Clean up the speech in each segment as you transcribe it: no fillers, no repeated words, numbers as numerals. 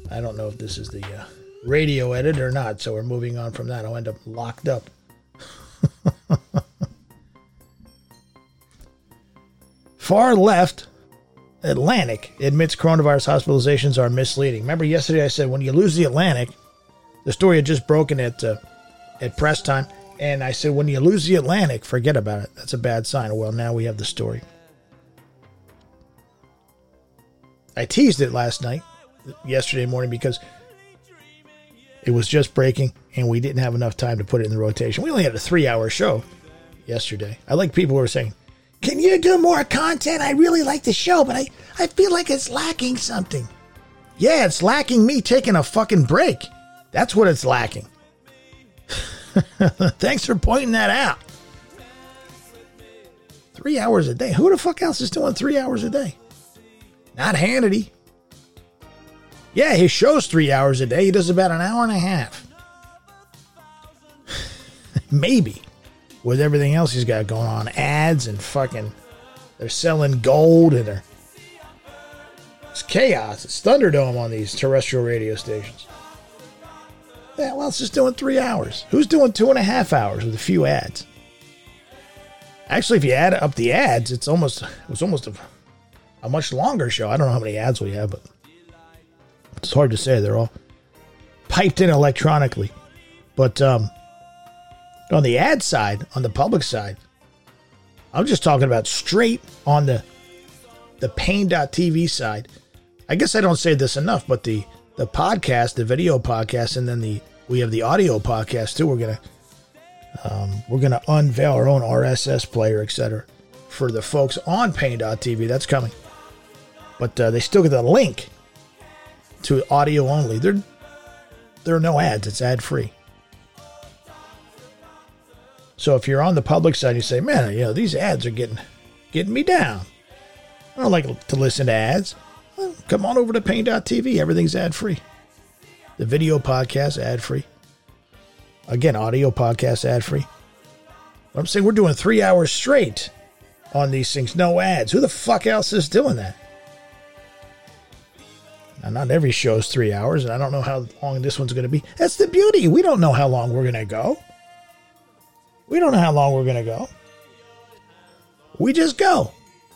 I don't know if this is the radio edit or not, so we're moving on from that. I'll end up locked up. Far left Atlantic admits coronavirus hospitalizations are misleading. Remember yesterday I said when you lose the Atlantic, the story had just broken at press time, and I said when you lose the Atlantic, forget about it. That's a bad sign. Well, now we have the story. I teased it yesterday morning, because it was just breaking and we didn't have enough time to put it in the rotation. We only had a 3-hour show yesterday. I like people who are saying, can you do more content? I really like the show, but I feel like it's lacking something. Yeah, it's lacking me taking a fucking break. That's what it's lacking. Thanks for pointing that out. 3 hours a day. Who the fuck else is doing 3 hours a day? Not Hannity. Yeah, his show's 3 hours a day. He does about an hour and a half. Maybe. With everything else he's got going on. Ads and fucking... They're selling gold and it's chaos. It's Thunderdome on these terrestrial radio stations. Yeah, well, it's just doing 3 hours. Who's doing 2.5 hours with a few ads? Actually, if you add up the ads, it was almost a much longer show. I don't know how many ads we have, but it's hard to say. They're all piped in electronically. But on the ad side, on the public side, I'm just talking about straight on the Pain.tv side. I guess I don't say this enough, but the podcast, the video podcast, and then we have the audio podcast too. We're gonna unveil our own RSS player, etc., for the folks on Pain.tv. That's coming. But they still get the link to audio only. There are no ads. It's ad free. So if you're on the public side, you say, man, these ads are getting me down. I don't like to listen to ads. Well, come on over to Pain.tv. Everything's ad free. The video podcast, ad free. Again, audio podcast, ad free. I'm saying we're doing 3 hours straight on these things. No ads. Who the fuck else is doing that? Now, not every show is 3 hours, and I don't know how long this one's going to be. That's the beauty. We don't know how long we're going to go. We don't know how long we're going to go. We just go.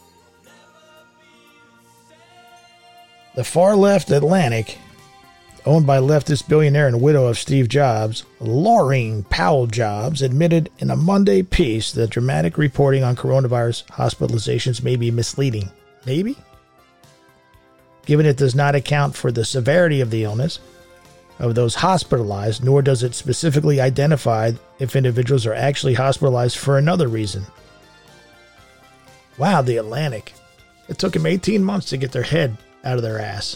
The far left Atlantic, owned by leftist billionaire and widow of Steve Jobs, Laurene Powell Jobs, admitted in a Monday piece that dramatic reporting on coronavirus hospitalizations may be misleading. Maybe? Given it does not account for the severity of the illness of those hospitalized, nor does it specifically identify if individuals are actually hospitalized for another reason. Wow, the Atlantic. It took them 18 months to get their head out of their ass.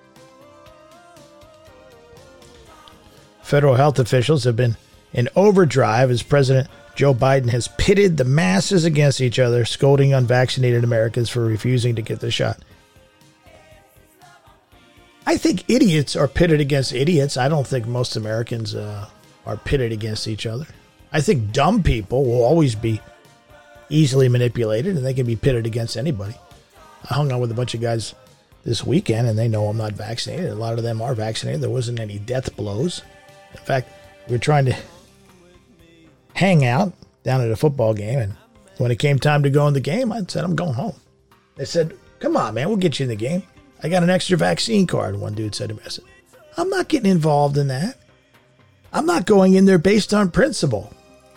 Federal health officials have been in overdrive as President Joe Biden has pitted the masses against each other, scolding unvaccinated Americans for refusing to get the shot. I think idiots are pitted against idiots. I don't think most Americans are pitted against each other. I think dumb people will always be easily manipulated, and they can be pitted against anybody. I hung out with a bunch of guys this weekend, and they know I'm not vaccinated. A lot of them are vaccinated. There wasn't any death blows. In fact, we were trying to hang out down at a football game, and when it came time to go in the game, I said, I'm going home. They said, come on, man, we'll get you in the game. I got an extra vaccine card, one dude said to me. I said, I'm not getting involved in that. I'm not going in there based on principle.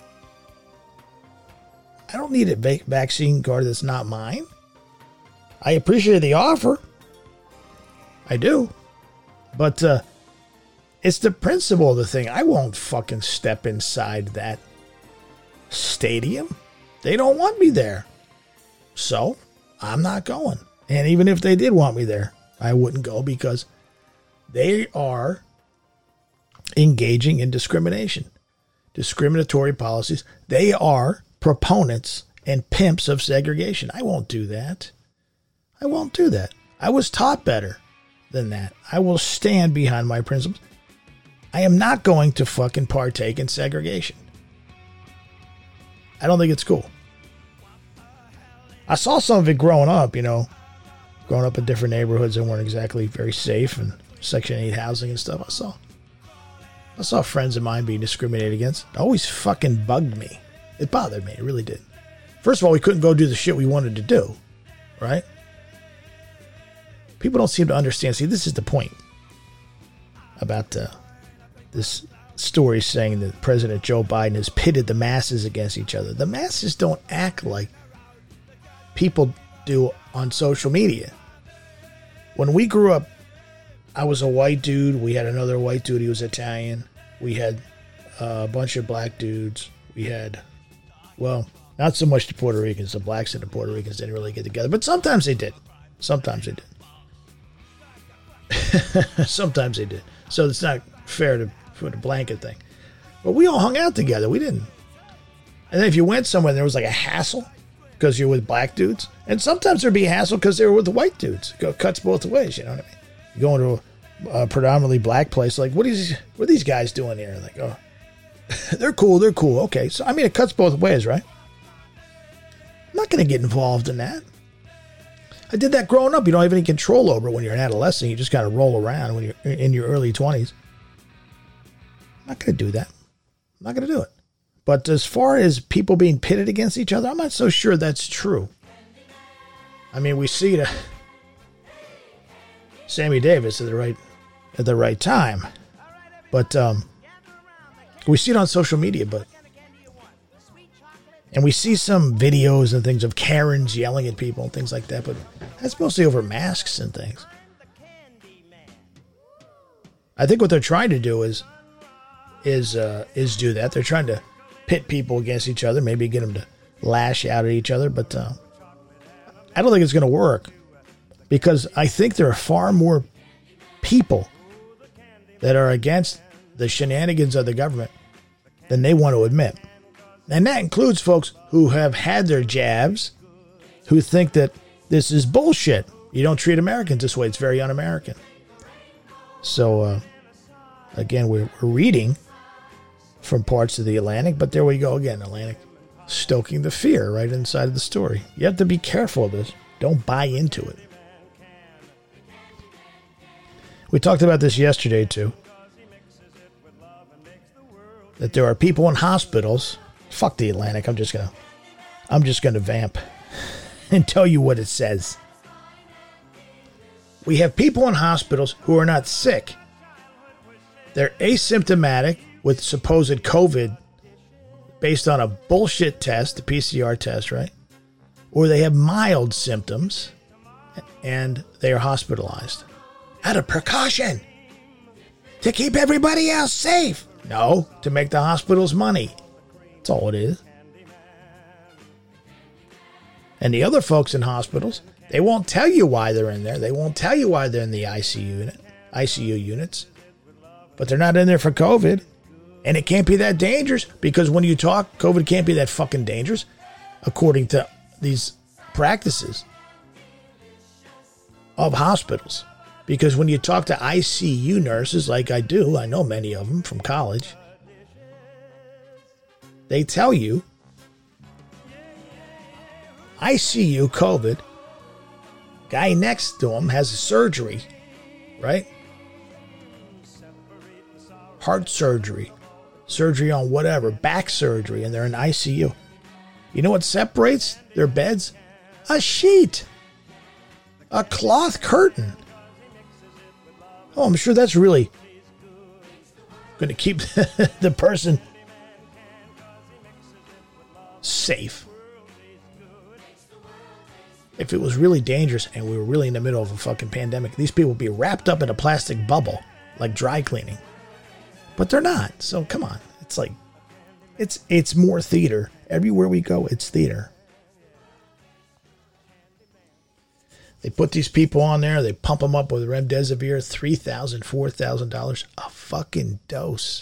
I don't need a vaccine card that's not mine. I appreciate the offer. I do. But it's the principle of the thing. I won't fucking step inside that stadium. They don't want me there. So I'm not going. And even if they did want me there, I wouldn't go because they are engaging in discrimination, discriminatory policies. They are proponents and pimps of segregation. I won't do that. I won't do that. I was taught better than that. I will stand behind my principles. I am not going to fucking partake in segregation. I don't think it's cool. I saw some of it growing up, growing up in different neighborhoods that weren't exactly very safe, and Section 8 housing and stuff. I saw friends of mine being discriminated against. It always fucking bugged me. It bothered me. It really did. First of all, we couldn't go do the shit we wanted to do, right? People don't seem to understand. See, this is the point about this story saying that President Joe Biden has pitted the masses against each other. The masses don't act like people do on social media. When we grew up, I was a white dude. We had another white dude. He was Italian. We had a bunch of black dudes. We had, well, not so much the Puerto Ricans. The blacks and the Puerto Ricans didn't really get together, but sometimes they did. Sometimes they did. Sometimes they did. So it's not fair to put a blanket thing. But we all hung out together. We didn't. And then if you went somewhere, there was like a hassle because you're with black dudes. And sometimes there'd be a hassle because they were with the white dudes. It cuts both ways, you know what I mean? You go into a predominantly black place, like, what are these guys doing here? Like, oh, they're cool. Okay. So, I mean, it cuts both ways, right? I'm not going to get involved in that. I did that growing up. You don't have any control over it when you're an adolescent. You just got to roll around when you're in your early 20s. I'm not going to do that. I'm not going to do it. But as far as people being pitted against each other, I'm not so sure that's true. I mean, we see it. Sammy Davis at the right time, but we see it on social media. And we see some videos and things of Karens yelling at people and things like that. But that's mostly over masks and things. I think what they're trying to do is do that. They're trying to pit people against each other, maybe get them to lash out at each other. But I don't think it's going to work. Because I think there are far more people that are against the shenanigans of the government than they want to admit. And that includes folks who have had their jabs, who think that this is bullshit. You don't treat Americans this way. It's very un-American. So, again, we're reading from parts of the Atlantic, but there we go again, Atlantic, stoking the fear right inside of the story. You have to be careful of this. Don't buy into it. We talked about this yesterday, too. That there are people in hospitals. Fuck the Atlantic. I'm just gonna vamp and tell you what it says. We have people in hospitals who are not sick. They're asymptomatic with supposed COVID based on a bullshit test, the PCR test, right? Or they have mild symptoms and they are hospitalized. Out of precaution. To keep everybody else safe. No, to make the hospitals money. That's all it is. And the other folks in hospitals, they won't tell you why they're in there. They won't tell you why they're in the ICU units. But they're not in there for COVID. And it can't be that dangerous because when you talk, COVID can't be that fucking dangerous according to these practices of hospitals. Because when you talk to ICU nurses, like I do, I know many of them from college, they tell you, ICU COVID, guy next to them has a surgery, right? Heart surgery, surgery on whatever, back surgery, and they're in ICU. You know what separates their beds? A sheet, a cloth curtain. Oh, I'm sure that's really going to keep the person safe. If it was really dangerous and we were really in the middle of a fucking pandemic, these people would be wrapped up in a plastic bubble, like dry cleaning. But they're not. So come on. It's like, it's more theater. Everywhere we go, it's theater. They put these people on there. They pump them up with remdesivir, $3,000, $4,000 a fucking dose.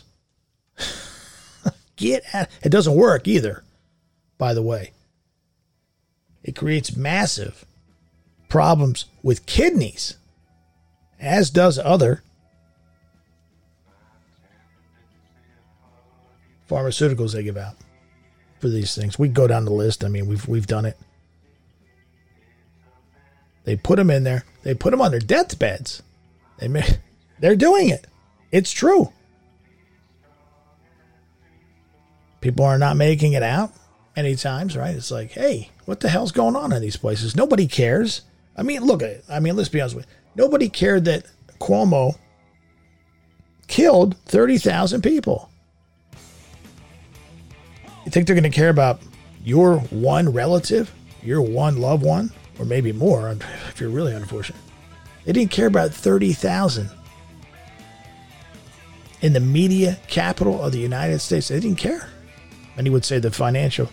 Get at it. Doesn't work either, by the way. It creates massive problems with kidneys, as does other pharmaceuticals they give out for these things. We go down the list. I mean, we've done it. They put them in there. They put them on their deathbeds. They're doing it. It's true. People are not making it out many times, right? It's like, hey, what the hell's going on in these places? Nobody cares. I mean, look at it. I mean, let's be honest with you. Nobody cared that Cuomo killed 30,000 people. You think they're going to care about your one relative, your one loved one, or maybe more if you're really unfortunate? They didn't care about 30,000. In the media capital of the United States, they didn't care. And he would say the financial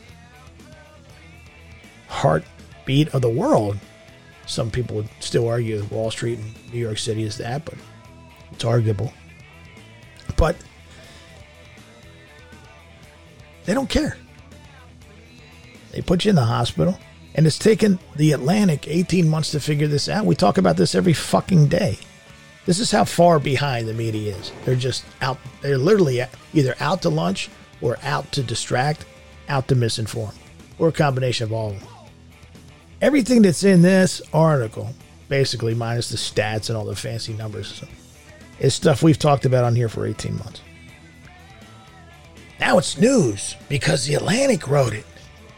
heartbeat of the world. Some people would still argue that Wall Street and New York City is that, but it's arguable. But they don't care. They put you in the hospital, and it's taken the Atlantic 18 months to figure this out. We talk about this every fucking day. This is how far behind the media is. They're just out. They're literally either out to lunch or out to distract, out to misinform, or a combination of all of them. Everything that's in this article, basically minus the stats and all the fancy numbers, is stuff we've talked about on here for 18 months. Now it's news because the Atlantic wrote it.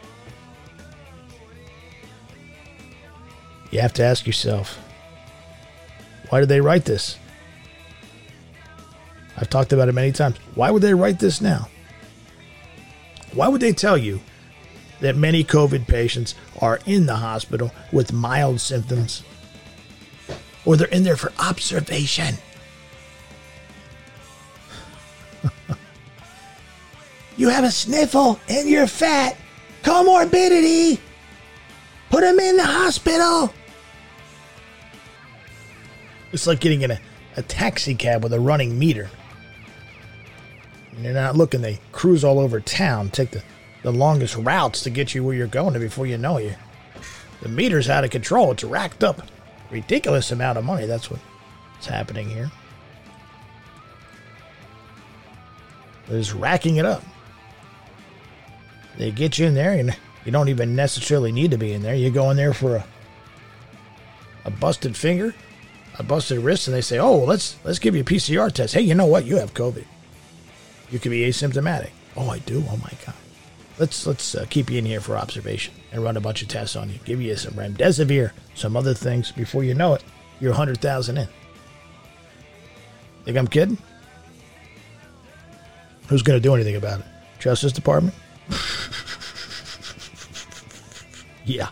You have to ask yourself, why did they write this? I've talked about it many times. Why would they write this now? Why would they tell you that many COVID patients are in the hospital with mild symptoms, or they're in there for observation? You have a sniffle and you're fat. Comorbidity. Put them in the hospital. It's like getting in a taxi cab with a running meter. And they're not looking. They cruise all over town, take the longest routes to get you where you're going, and before you know it, the meter's out of control. It's racked up a ridiculous amount of money. That's what's happening here. They're just racking it up. They get you in there, and you don't even necessarily need to be in there. You go in there for a busted finger, a busted wrist, and they say, oh, let's give you a PCR test. Hey, you know what? You have COVID. You could be asymptomatic. Oh, I do? Oh, my God. Let's keep you in here for observation and run a bunch of tests on you. Give you some remdesivir, some other things. Before you know it, you're 100,000 in. Think I'm kidding? Who's going to do anything about it? Justice Department? Yeah.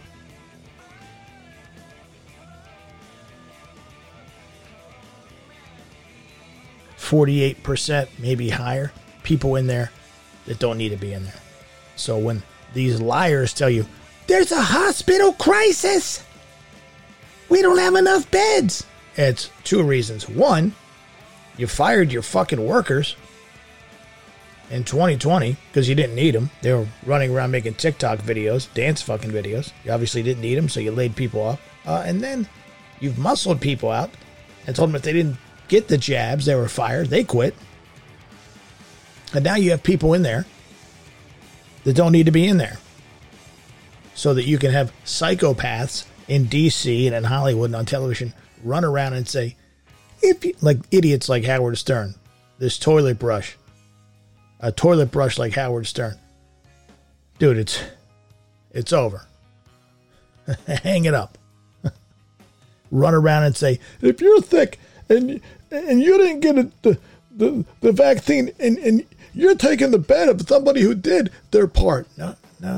%, maybe higher, people in there that don't need to be in there. So when these liars tell you, there's a hospital crisis, we don't have enough beds, it's two reasons. One, you fired your fucking workers in 2020 because you didn't need them. They were running around making TikTok videos, dance fucking videos. You obviously didn't need them, so you laid people off. And then you've muscled people out and told them if they didn't get the jabs, they were fired. They quit. And now you have people in there that don't need to be in there, so that you can have psychopaths in DC and in Hollywood and on television run around and say, if you, like idiots like Howard Stern, this toilet brush, a toilet brush like Howard Stern. Dude, it's over. Hang it up. Run around and say, if you're thick and you didn't get the vaccine and you're taking the bed of somebody who did their part. No.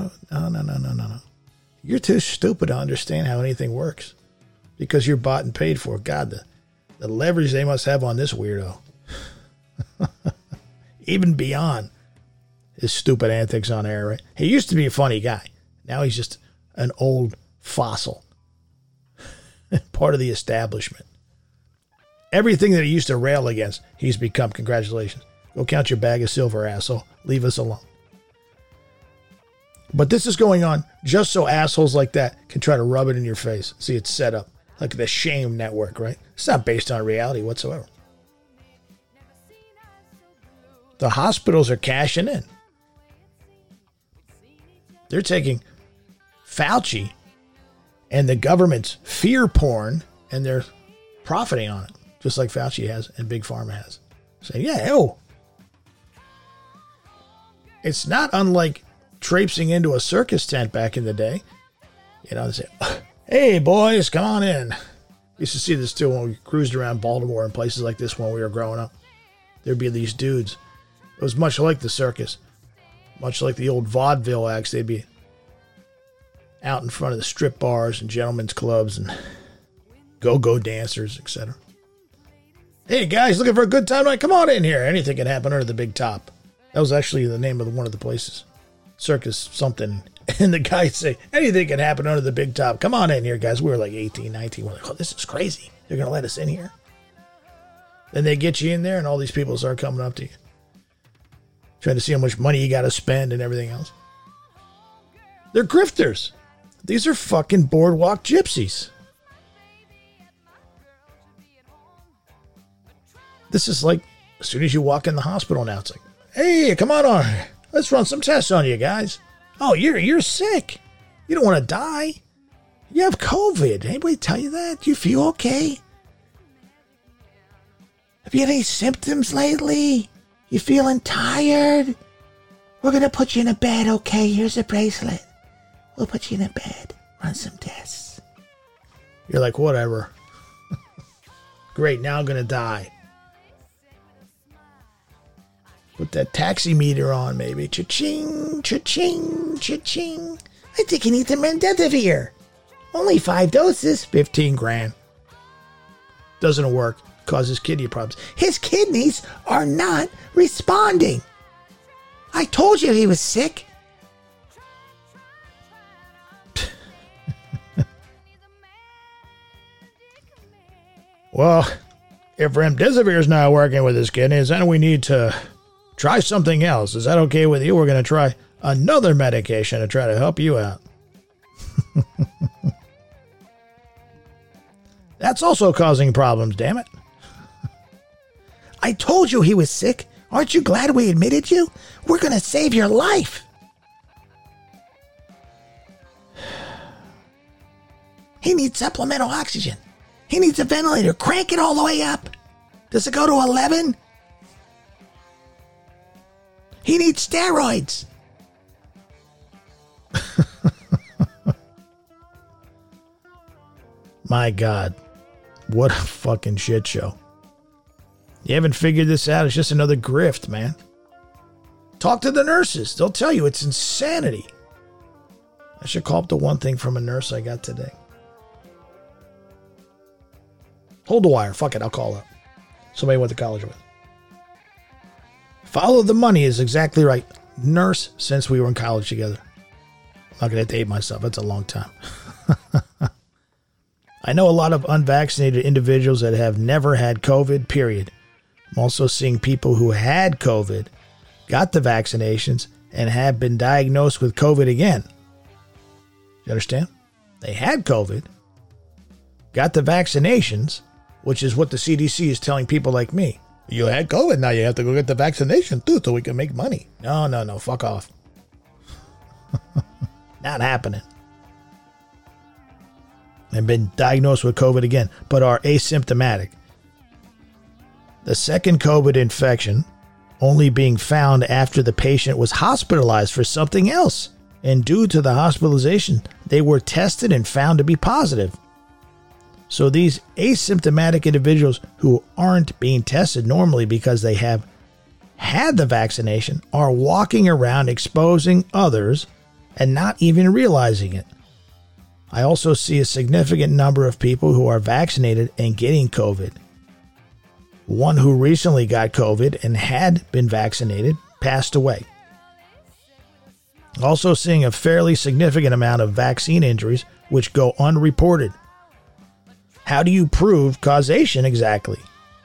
You're too stupid to understand how anything works because you're bought and paid for. God, the leverage they must have on this weirdo. Even beyond his stupid antics on air, right? He used to be a funny guy. Now he's just an old fossil. Part of the establishment. Everything that he used to rail against, he's become. Congratulations. Go count your bag of silver, asshole. Leave us alone. But this is going on just so assholes like that can try to rub it in your face. See, it's set up like the Shame Network, right? It's not based on reality whatsoever. The hospitals are cashing in. They're taking Fauci and the government's fear porn and they're profiting on it. just like Fauci has and Big Pharma has. Saying, yeah, oh. It's not unlike traipsing into a circus tent back in the day. You know, they say, hey, boys, come on in. Used to see this too when we cruised around Baltimore and places like this when we were growing up. There'd be these dudes. It was much like the circus. Much like the old vaudeville acts. They'd be out in front of the strip bars and gentlemen's clubs and go-go dancers, etc. Hey, guys, looking for a good time tonight? Come on in here. Anything can happen under the big top. That was actually the name of one of the places. Circus something. And the guys say, anything can happen under the big top. Come on in here, guys. We were like 18, 19. We're like, oh, this is crazy. They're going to let us in here. Then they get you in there, and all these people start coming up to you, trying to see how much money you got to spend and everything else. They're grifters. These are fucking boardwalk gypsies. This is like, as soon as you walk in the hospital now, it's like, hey, come on. Let's run some tests on you, guys. Oh, you're sick. You don't want to die. You have COVID. Anybody tell you that? You feel okay? Have you had any symptoms lately? You feeling tired? We're going to put you in a bed, okay? Here's a bracelet. We'll put you in a bed. Run some tests. You're like, whatever. Great, now I'm going to die. Put that taxi meter on, maybe. Cha-ching, cha-ching, cha-ching. I think you need some remdesivir. Only 5 doses, 15 grand. Doesn't work. Causes kidney problems. His kidneys are not responding. I told you he was sick. Well, if remdesivir is not working with his kidneys, then we need to try something else. Is that okay with you? We're going to try another medication to try to help you out. That's also causing problems, damn it. I told you he was sick. Aren't you glad we admitted you? We're going to save your life. He needs supplemental oxygen. He needs a ventilator. Crank it all the way up. Does it go to 11? He needs steroids. My God. What a fucking shit show. You haven't figured this out. It's just another grift, man. Talk to the nurses. They'll tell you it's insanity. I should call up the one thing from a nurse I got today. Hold the wire. Fuck it. I'll call up. Somebody I went to college with. Follow the money is exactly right. Nurse since we were in college together. I'm not going to date myself. That's a long time. I know a lot of unvaccinated individuals that have never had COVID, period. I'm also seeing people who had COVID, got the vaccinations, and have been diagnosed with COVID again. You understand? They had COVID, got the vaccinations, which is what the CDC is telling people like me. You had COVID, now you have to go get the vaccination too so we can make money. No, fuck off. Not happening. And been diagnosed with COVID again, but are asymptomatic. The second COVID infection only being found after the patient was hospitalized for something else. And due to the hospitalization, they were tested and found to be positive. So these asymptomatic individuals who aren't being tested normally because they have had the vaccination are walking around exposing others and not even realizing it. I also see a significant number of people who are vaccinated and getting COVID. One who recently got COVID and had been vaccinated passed away. Also seeing a fairly significant amount of vaccine injuries which go unreported. How do you prove causation exactly?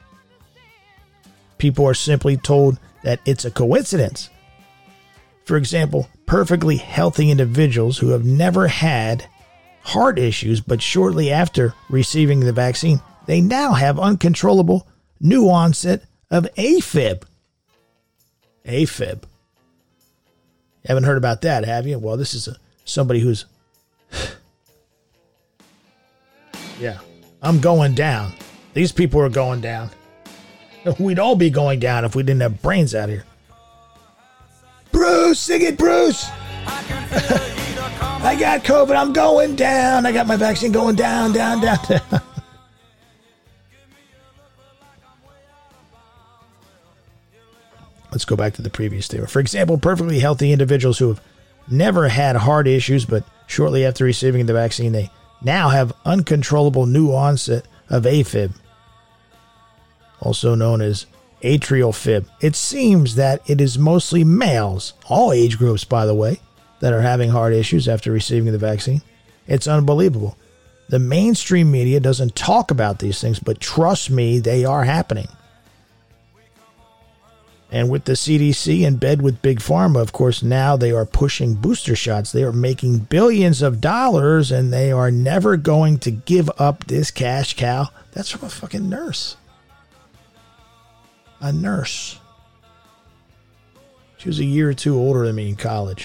People are simply told that it's a coincidence. For example, perfectly healthy individuals who have never had heart issues, but shortly after receiving the vaccine, they now have uncontrollable new onset of AFib. AFib. You haven't heard about that, have you? Well, this is somebody who's... yeah, I'm going down. These people are going down. We'd all be going down if we didn't have brains out here. Bruce, sing it, Bruce. I got COVID. I'm going down. I got my vaccine going down, down, down, down. Let's go back to the previous statement. For example, perfectly healthy individuals who have never had heart issues, but shortly after receiving the vaccine, they now have uncontrollable new onset of AFib, also known as atrial fib. It seems that it is mostly males, all age groups, by the way, that are having heart issues after receiving the vaccine. It's unbelievable. The mainstream media doesn't talk about these things, but trust me, they are happening. And with the CDC in bed with Big Pharma, of course, now they are pushing booster shots. They are making billions of dollars, and they are never going to give up this cash cow. That's from a fucking nurse. A nurse. She was a year or two older than me in college.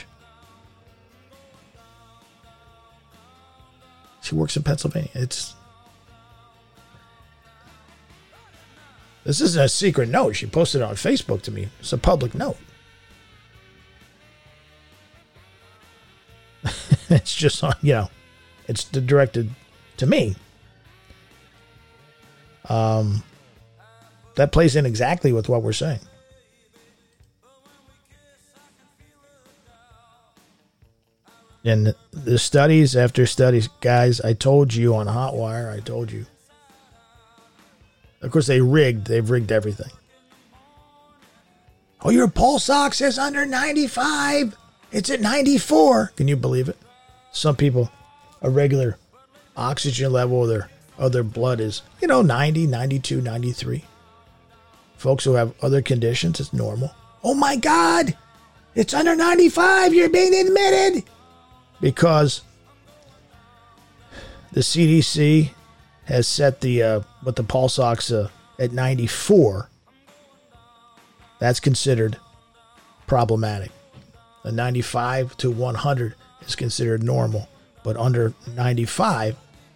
She works in Pennsylvania. This isn't a secret note. She posted it on Facebook to me. It's a public note. It's just, it's directed to me. That plays in exactly with what we're saying. And the studies after studies, guys, I told you on Hotwire, I told you. Of course, they've rigged everything. Oh, your pulse ox is under 95. It's at 94. Can you believe it? Some people, a regular oxygen level of their blood is, 90, 92, 93. Folks who have other conditions, it's normal. Oh my God, it's under 95. You're being admitted. Because the CDC has set the pulse ox at 94. That's considered problematic. A 95 to 100 is considered normal, but under 95,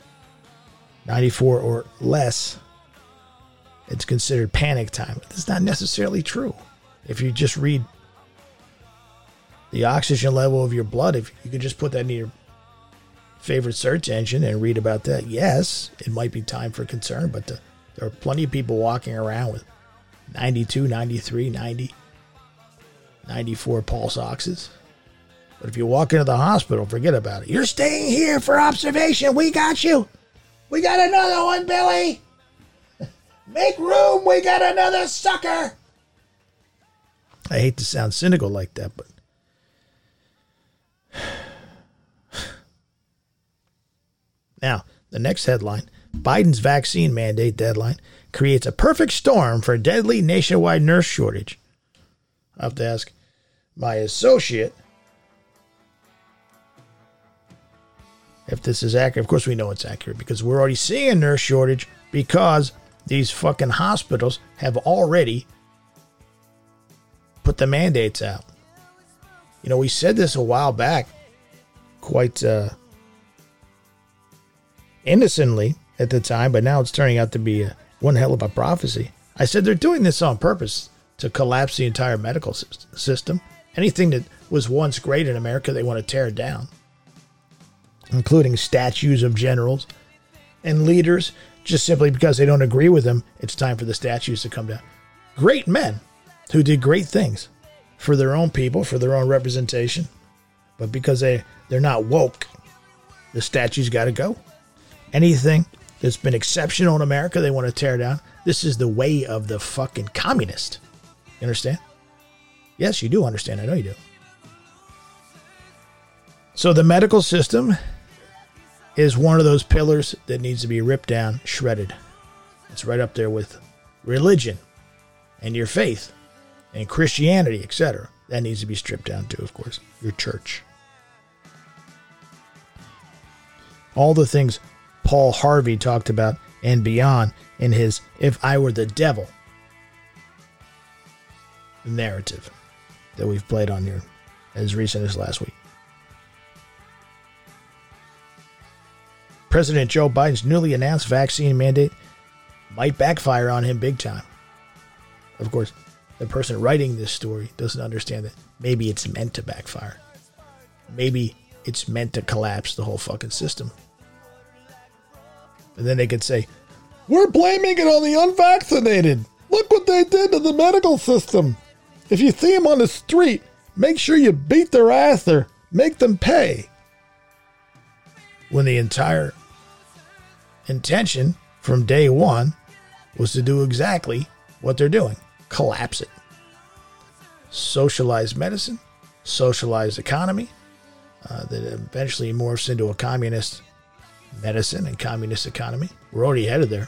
94 or less, it's considered panic time. That's not necessarily true. If you just read the oxygen level of your blood, if you could just put that in your favorite search engine and read about that, yes, it might be time for concern, but there are plenty of people walking around with 92, 93, 90, 94 pulse oxes. But if you walk into the hospital, forget about it. You're staying here for observation. We got you. We got another one, Billy. Make room. We got another sucker. I hate to sound cynical like that, but now, the next headline, Biden's vaccine mandate deadline creates a perfect storm for deadly nationwide nurse shortage. I have to ask my associate if this is accurate. Of course, we know it's accurate because we're already seeing a nurse shortage because these fucking hospitals have already put the mandates out. We said this a while back, quite innocently at the time, but now it's turning out to be one hell of a prophecy. I said they're doing this on purpose to collapse the entire medical system. Anything that was once great in America, they want to tear it down, including statues of generals and leaders, just simply because they don't agree with them. It's time for the statues to come down. Great men who did great things for their own people, for their own representation, but because they're not woke, the statues got to go. Anything that's been exceptional in America, they want to tear down. This is the way of the fucking communist. You understand? Yes, you do understand. I know you do. So the medical system is one of those pillars that needs to be ripped down, shredded. It's right up there with religion and your faith and Christianity, etc. That needs to be stripped down too, of course. Your church. All the things Paul Harvey talked about and beyond in his If I Were the Devil narrative that we've played on here as recent as last week. President Joe Biden's newly announced vaccine mandate Might backfire on him big time. Of course, the person writing this story doesn't understand that maybe it's meant to backfire. Maybe it's meant to collapse the whole fucking system. And then they could say, we're blaming it on the unvaccinated. Look what they did to the medical system. If you see them on the street, make sure you beat their ass or make them pay. When the entire intention from day one was to do exactly what they're doing. Collapse it. Socialized medicine, socialized economy, that eventually morphs into a communist medicine and communist economy. We're already headed there.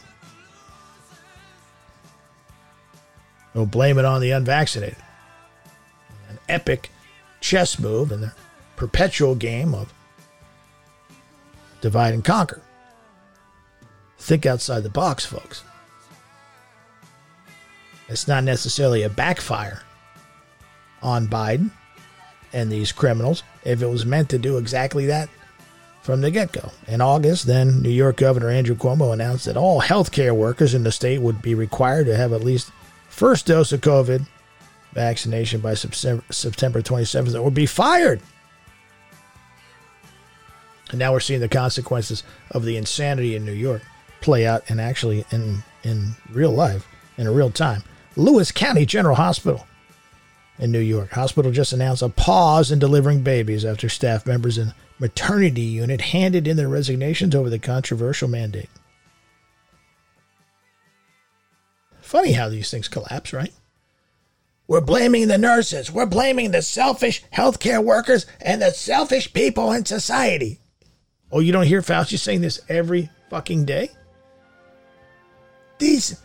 They'll blame it on the unvaccinated. An epic chess move in the perpetual game of divide and conquer. Think outside the box, folks. It's not necessarily a backfire on Biden and these criminals if it was meant to do exactly that from the get-go. In August, then, New York Governor Andrew Cuomo announced that all healthcare workers in the state would be required to have at least first dose of COVID vaccination by September 27th or be fired. And now we're seeing the consequences of the insanity in New York play out and actually in real life, in real time. Lewis County General Hospital in New York. Hospital just announced a pause in delivering babies after staff members in the maternity unit handed in their resignations over the controversial mandate. Funny how these things collapse, right? We're blaming the nurses. We're blaming the selfish healthcare workers and the selfish people in society. Oh, you don't hear Fauci saying this every fucking day? These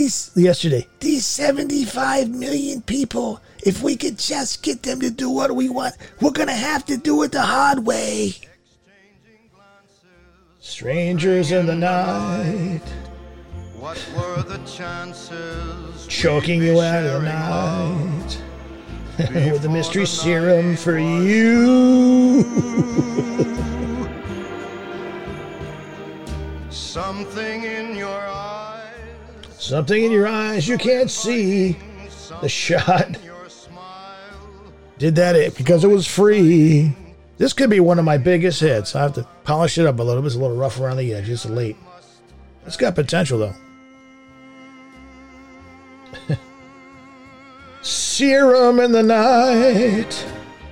75 million people, if we could just get them to do what we want, we're going to have to do it the hard way. Strangers in the night. What were the chances? Choking you out of the night. With a mystery serum for you. Something in your eyes. Something in your eyes you can't see. The shot. Did that because it was free. This could be one of my biggest hits. I have to polish it up a little bit. It's a little rough around the edge. It's late. It's got potential, though. Serum in the night.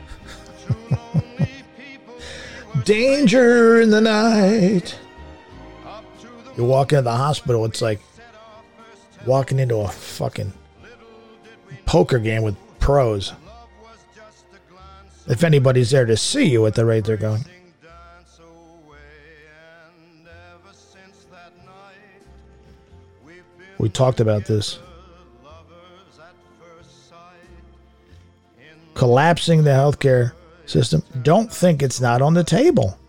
Danger in the night. You walk into the hospital, it's like walking into a fucking poker game with pros. If anybody's there to see you at the rate they're going. We talked about this. Collapsing the healthcare system. Don't think it's not on the table.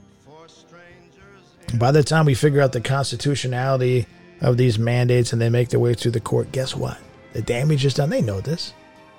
By the time we figure out the constitutionality of these mandates and they make their way through the court, guess what? The damage is done. They know this.